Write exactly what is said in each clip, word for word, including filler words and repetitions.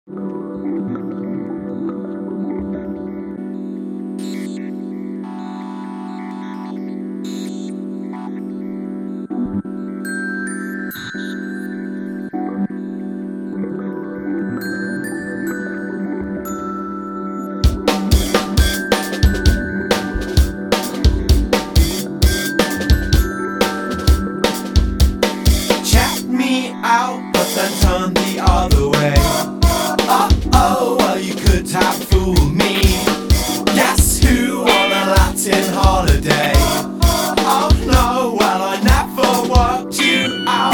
Check me out, but then turn the other way. Oh, oh, well you could have fooled me. Guess who on a Latin holiday? Oh no, well I never worked you out.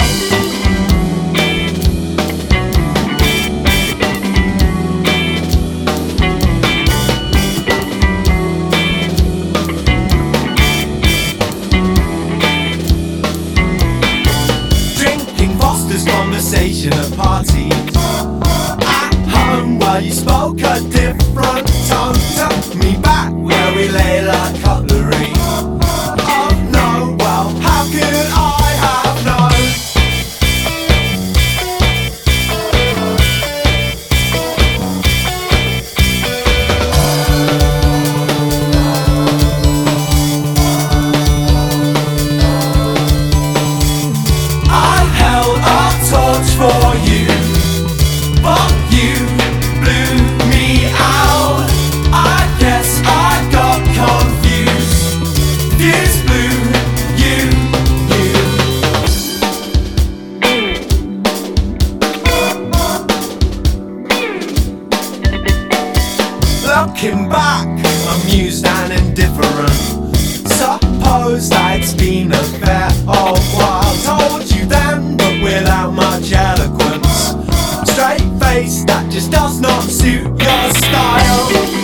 Drinking Foster's conversation at parties. At home, well you spoke a different tone. Took me back where we lay like cutlery. Oh no, well how could I have known? I held a torch for you, but you blew me out. I guess I got confused. Fuse blew you, you. Looking back, amused and indifferent. Suppose that it's been a fair old while. Told you then, but without much eloquence. Straight face that just does not suit your style.